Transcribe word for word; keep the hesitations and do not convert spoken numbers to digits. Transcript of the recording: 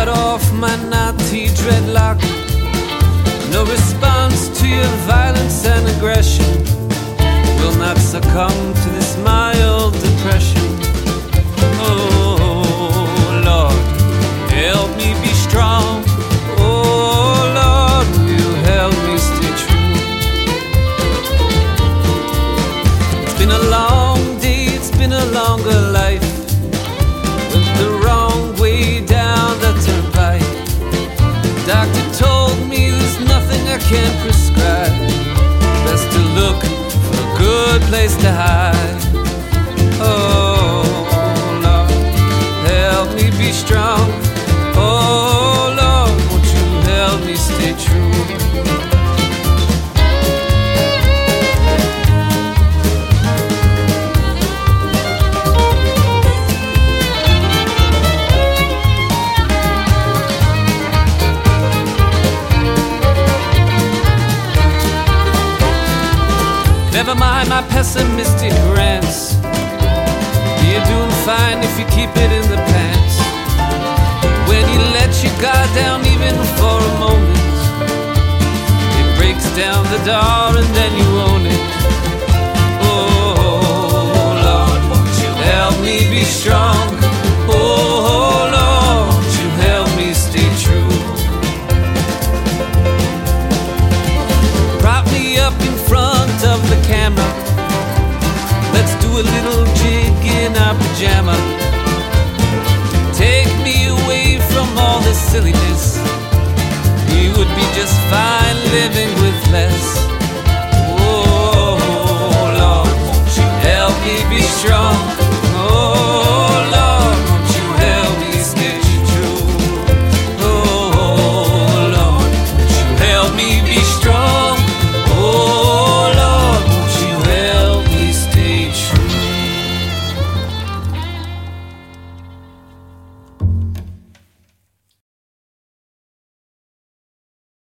cut off my naughty dreadlock. No response to your violence and aggression. Will not succumb to this mild depression. Oh Lord, help me be strong. Oh Lord, will you help me stay true? It's been a long day, it's been a longer life. Went the wrong way down the turnpike. Doctor told me there's nothing I can't prescribe. Best to look for a good place to hide. Oh Lord, help me be strong. Oh Lord, won't you help me stay true? Never mind my pessimistic rants. You're doing fine if you keep it in the pants. When you let your guard down even for a moment, it breaks down the door and then you own it. Oh Lord, won't you help me be strong? Oh Lord, won't you help me stay true? Prop me up in front of the camera. Let's do a little jig in our pajama. Take me away from all this silliness. We would be just fine living with less.